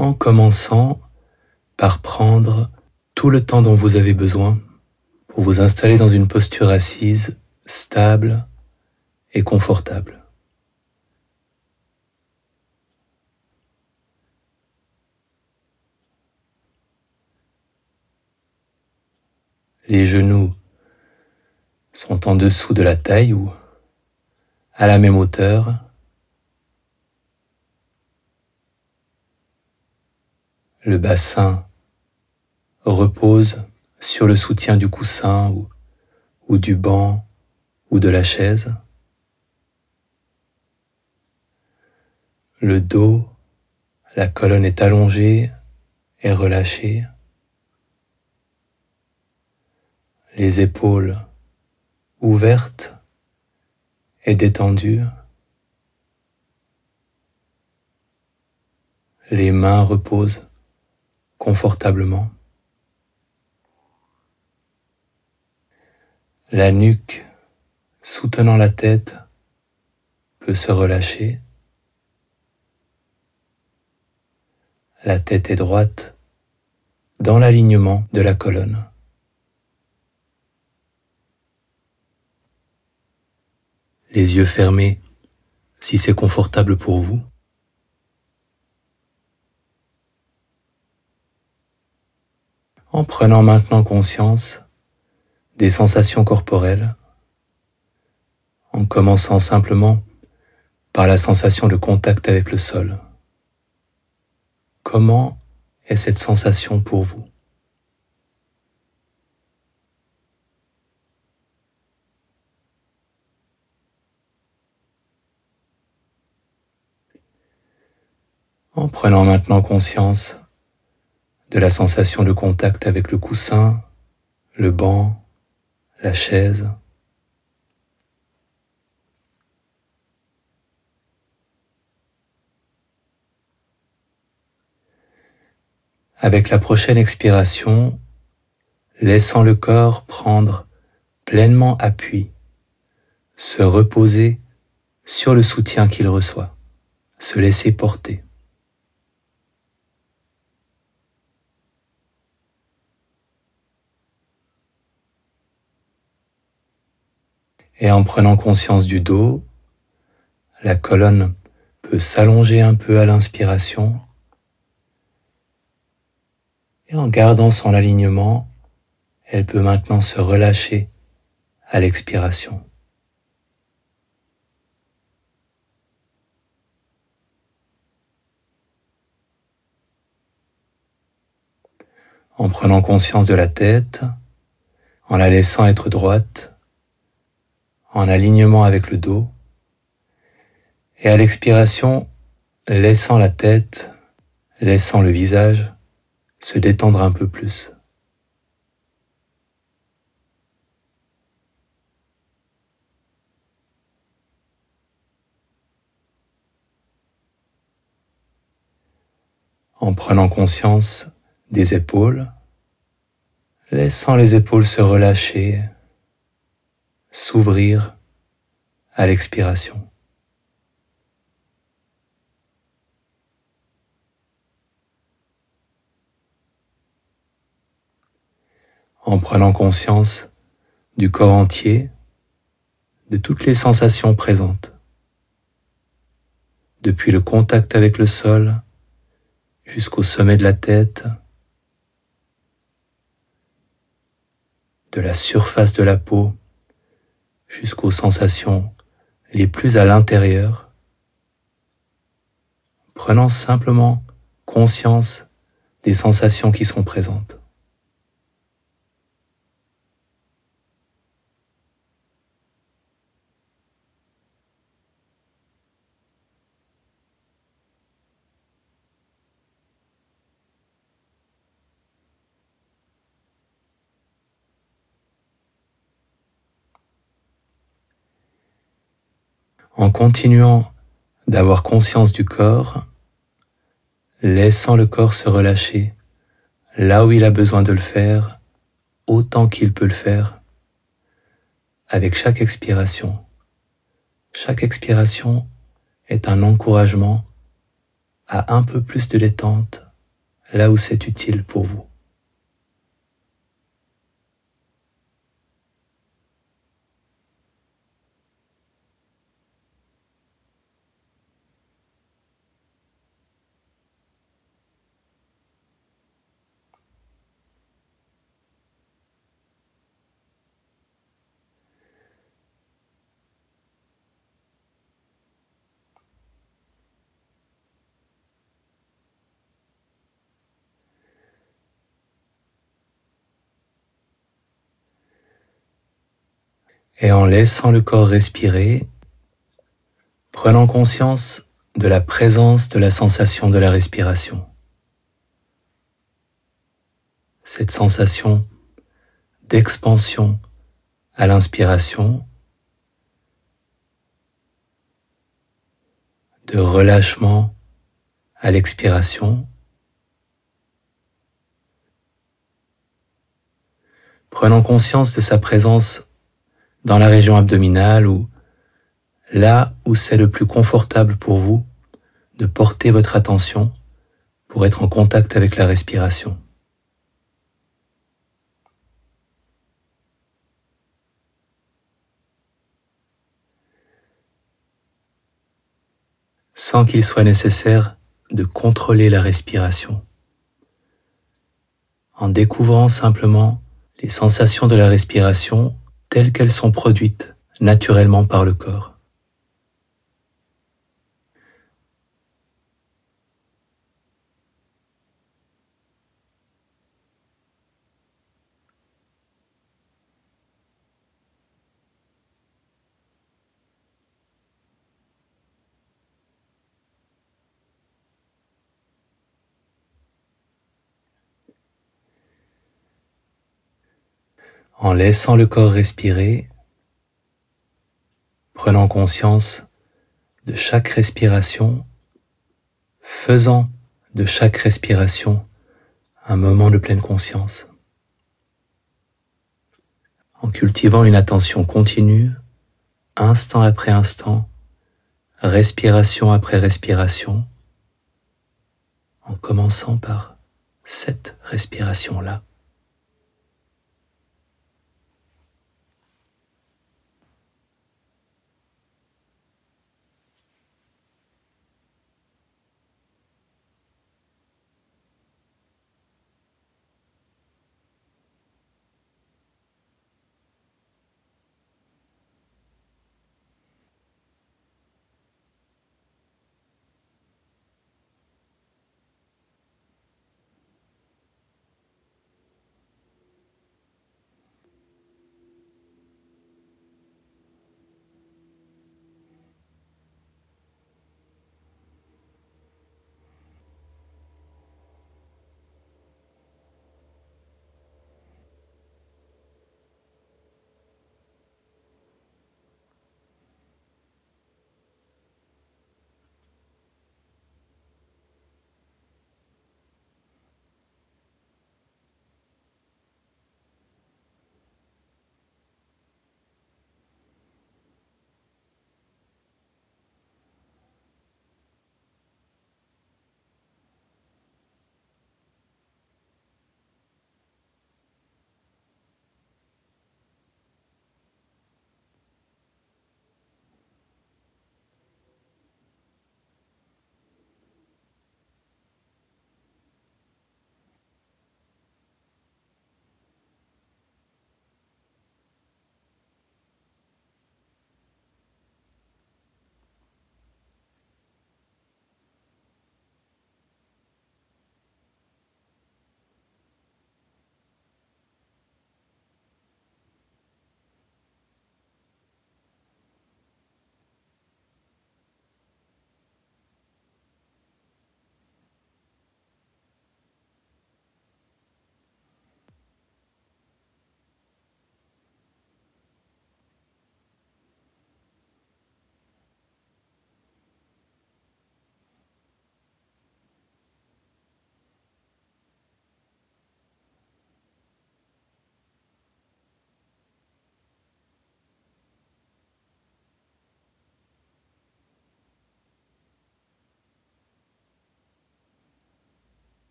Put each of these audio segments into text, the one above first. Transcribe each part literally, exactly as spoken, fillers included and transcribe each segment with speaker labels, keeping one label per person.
Speaker 1: en commençant par prendre tout le temps dont vous avez besoin pour vous installer dans une posture assise, stable et confortable. Les genoux sont en dessous de la taille ou à la même hauteur. Le bassin repose sur le soutien du coussin ou, ou du banc ou de la chaise. Le dos, la colonne est allongée et relâchée. Les épaules ouvertes et détendues. Les mains reposent confortablement. La nuque soutenant la tête peut se relâcher. La tête est droite dans l'alignement de la colonne. Les yeux fermés si c'est confortable pour vous. En prenant maintenant conscience des sensations corporelles, en commençant simplement par la sensation de contact avec le sol. Comment est cette sensation pour vous ? En prenant maintenant conscience de la sensation de contact avec le coussin, le banc, la chaise. Avec la prochaine expiration, laissant le corps prendre pleinement appui, se reposer sur le soutien qu'il reçoit, se laisser porter. Et en prenant conscience du dos, la colonne peut s'allonger un peu à l'inspiration et en gardant son alignement, elle peut maintenant se relâcher à l'expiration. En prenant conscience de la tête, en la laissant être droite, en alignement avec le dos, et à l'expiration, laissant la tête, laissant le visage se détendre un peu plus. En prenant conscience des épaules, laissant les épaules se relâcher, s'ouvrir à l'expiration. En prenant conscience du corps entier, de toutes les sensations présentes, depuis le contact avec le sol jusqu'au sommet de la tête, de la surface de la peau jusqu'aux sensations les plus à l'intérieur, prenant simplement conscience des sensations qui sont présentes. En continuant d'avoir conscience du corps, laissant le corps se relâcher là où il a besoin de le faire, autant qu'il peut le faire, avec chaque expiration. Chaque expiration est un encouragement à un peu plus de détente, là où c'est utile pour vous. Et en laissant le corps respirer, prenant conscience de la présence de la sensation de la respiration. Cette sensation d'expansion à l'inspiration, de relâchement à l'expiration, prenant conscience de sa présence dans la région abdominale ou là où c'est le plus confortable pour vous de porter votre attention pour être en contact avec la respiration. Sans qu'il soit nécessaire de contrôler la respiration, en découvrant simplement les sensations de la respiration telles qu'elles sont produites naturellement par le corps. En laissant le corps respirer, prenant conscience de chaque respiration, faisant de chaque respiration un moment de pleine conscience, en cultivant une attention continue, instant après instant, respiration après respiration, en commençant par cette respiration-là.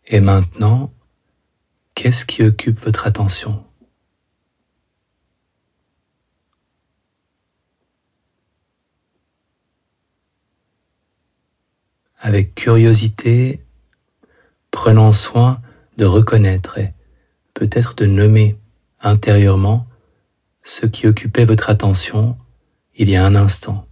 Speaker 1: Et maintenant, qu'est-ce qui occupe votre attention ? Avec curiosité, prenant soin de reconnaître et peut-être de nommer intérieurement ce qui occupait votre attention il y a un instant.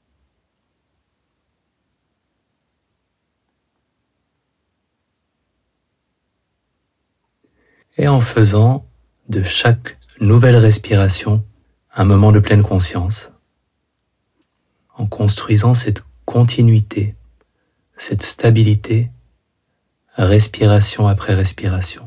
Speaker 1: Et en faisant de chaque nouvelle respiration un moment de pleine conscience, en construisant cette continuité, cette stabilité, respiration après respiration.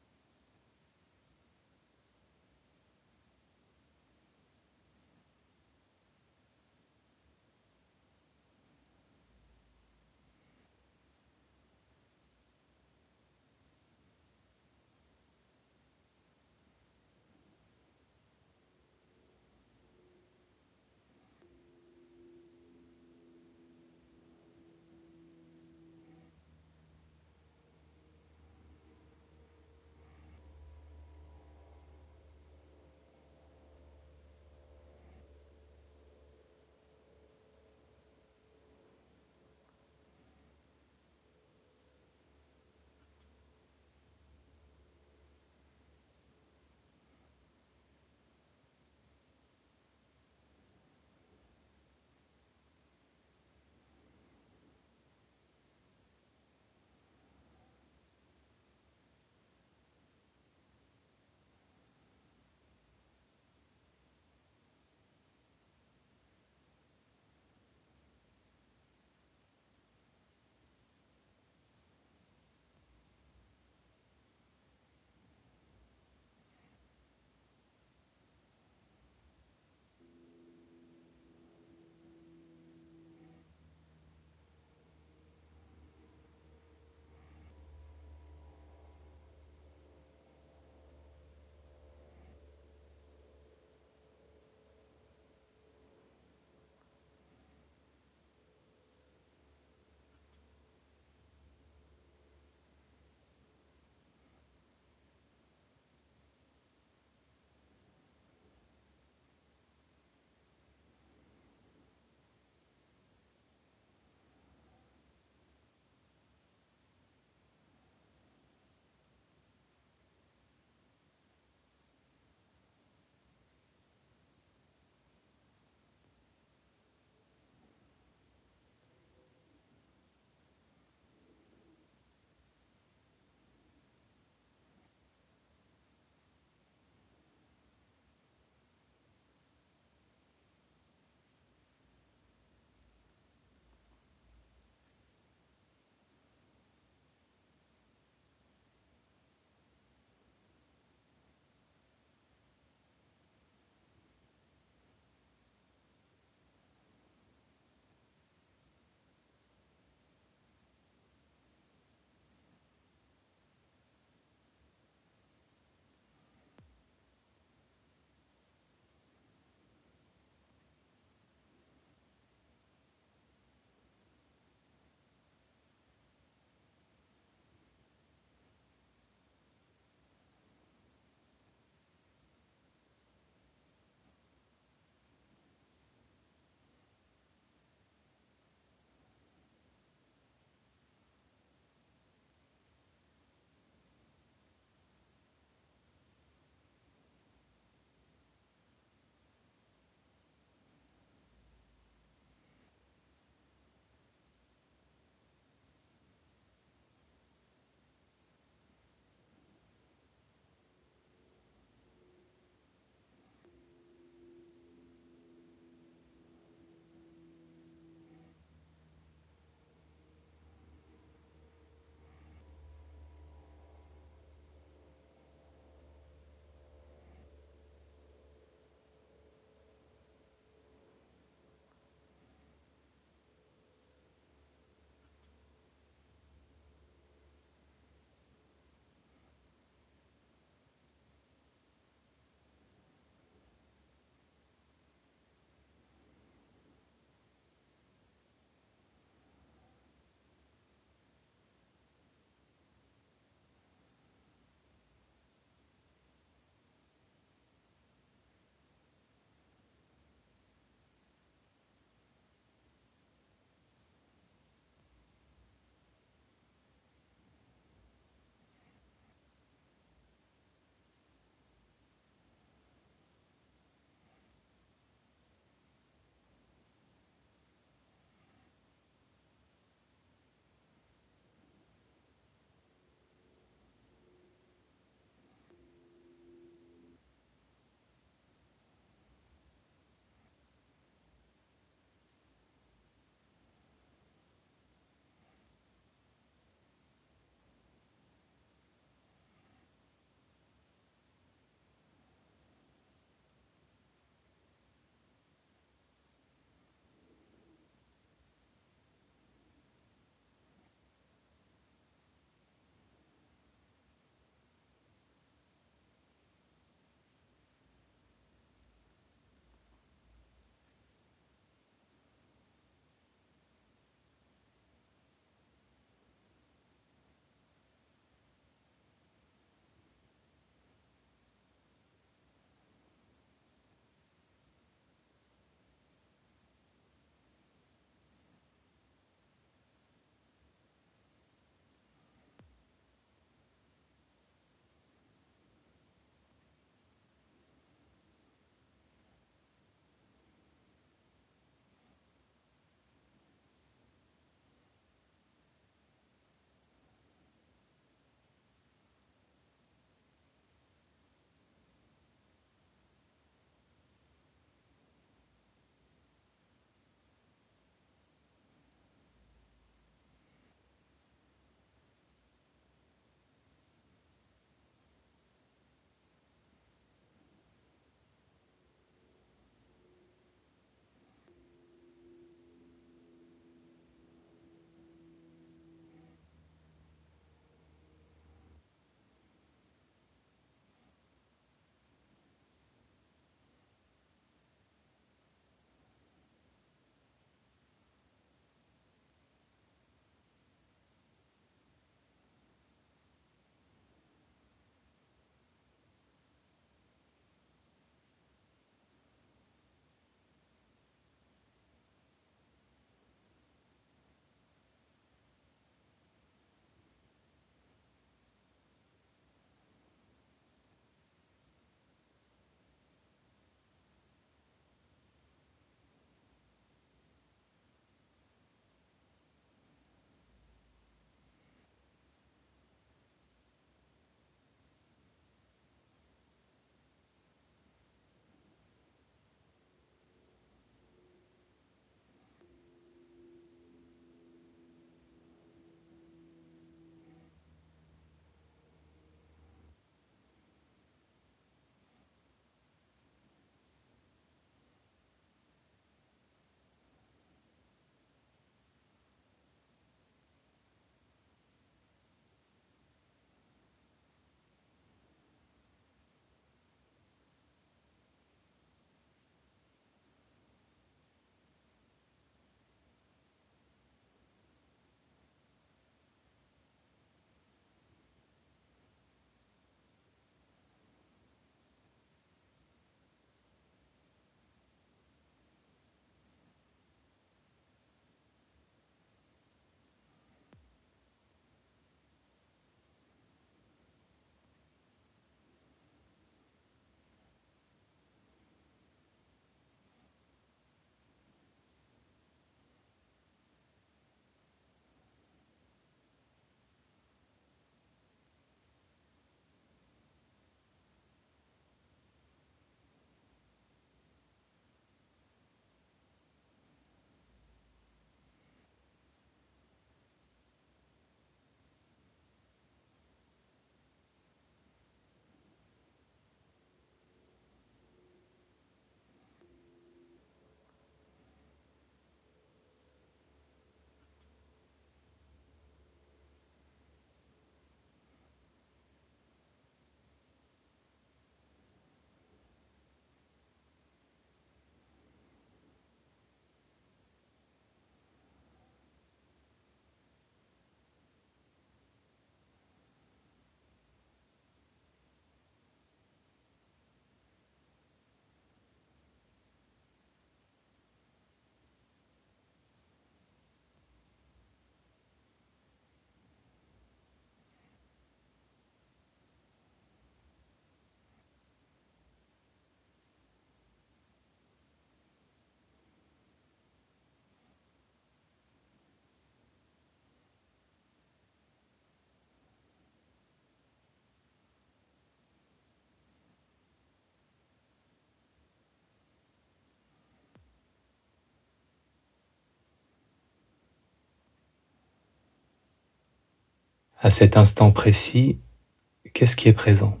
Speaker 1: À cet instant précis, qu'est-ce qui est présent?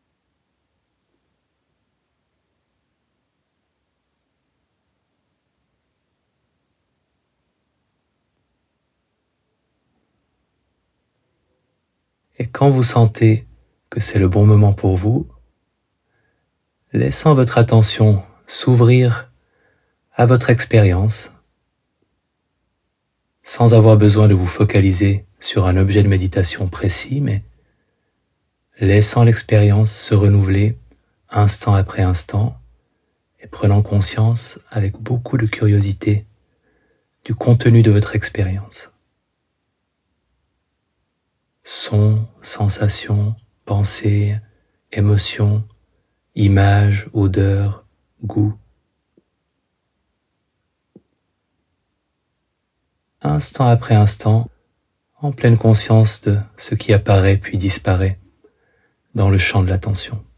Speaker 1: Et quand vous sentez que c'est le bon moment pour vous, laissant votre attention s'ouvrir à votre expérience, sans avoir besoin de vous focaliser sur un objet de méditation précis, mais laissant l'expérience se renouveler instant après instant et prenant conscience avec beaucoup de curiosité du contenu de votre expérience. Sons, sensations, pensées, émotions, images, odeurs, goûts. Instant après instant, en pleine conscience de ce qui apparaît puis disparaît dans le champ de l'attention.